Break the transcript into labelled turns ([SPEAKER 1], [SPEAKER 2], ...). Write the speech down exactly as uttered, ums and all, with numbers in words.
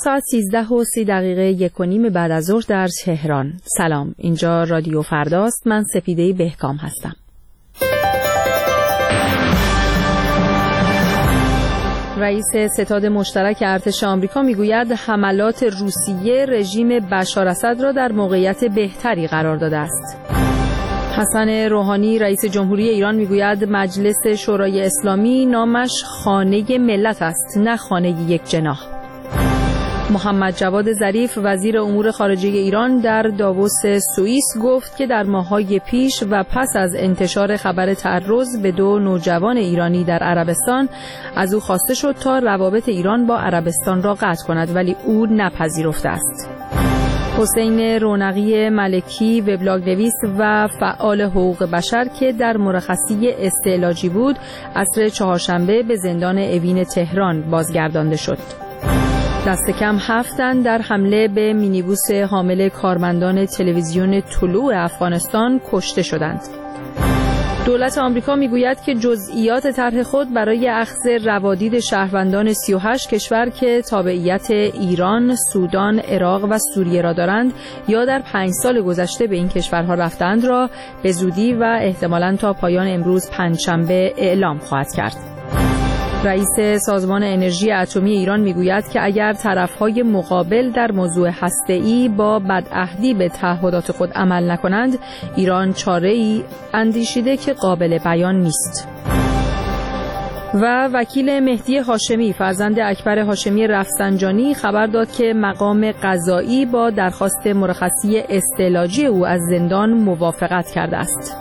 [SPEAKER 1] ساعت سیزده و سی دقیقه یک و نیم بعد از ظهر در تهران. سلام، اینجا رادیو فرداست. من سپیده بهکام هستم. رئیس ستاد مشترک ارتش آمریکا میگوید حملات روسیه رژیم بشار اسد را در موقعیت بهتری قرار داده است. حسن روحانی رئیس جمهوری ایران میگوید مجلس شورای اسلامی نامش خانه ملت است، نه خانه یک جناح. محمد جواد ظریف وزیر امور خارجه ایران در داووس سوئیس گفت که در ماه‌های پیش و پس از انتشار خبر تعرض به دو نوجوان ایرانی در عربستان از او خواسته شد تا روابط ایران با عربستان را قطع کند، ولی او نپذیرفته است. حسین رونقی ملکی وبلاگ نویس و فعال حقوق بشر که در مرخصی استعلاجی بود عصر چهارشنبه به زندان اوین تهران بازگردانده شد. دست کم هفت تن در حمله به مینیبوس حامل کارمندان تلویزیون طلوع افغانستان کشته شدند. دولت آمریکا میگوید که جزئیات طرح خود برای اخذ روادید شهروندان سی و هشت کشور که تابعیت ایران، سودان، عراق و سوریه را دارند یا در پنج سال گذشته به این کشورها رفتند را به زودی و احتمالاً تا پایان امروز پنجشنبه اعلام خواهد کرد. رئیس سازمان انرژی اتمی ایران میگوید که اگر طرف‌های مقابل در موضوع هسته‌ای با بدعهدی به تعهدات خود عمل نکنند، ایران چاره‌ای اندیشیده که قابل بیان نیست. و وکیل مهدی هاشمی فرزند اکبر هاشمی رفسنجانی خبر داد که مقام قضایی با درخواست مرخصی استعلاجی او از زندان موافقت کرده است.